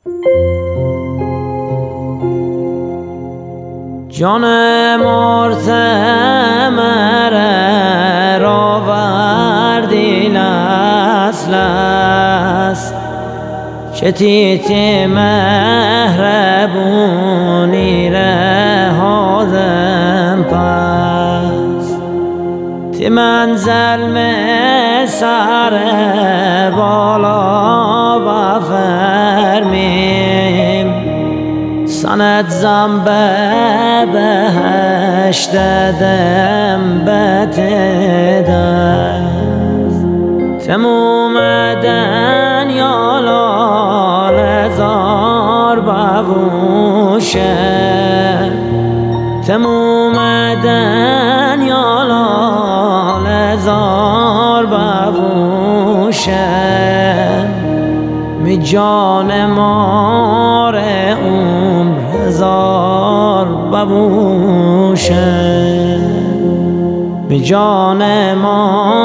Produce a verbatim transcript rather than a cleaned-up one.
جان مرتمر را وردی لس لس شتیت مهربونی رهادم پس تی منزل سر بالا بفرمیم سند زنبه بهشت دم بتدست تموم دنیا لال زار بوشه تموم دنیا لال زار بوشه می جان مار عمر هزار ببوشه می جان مار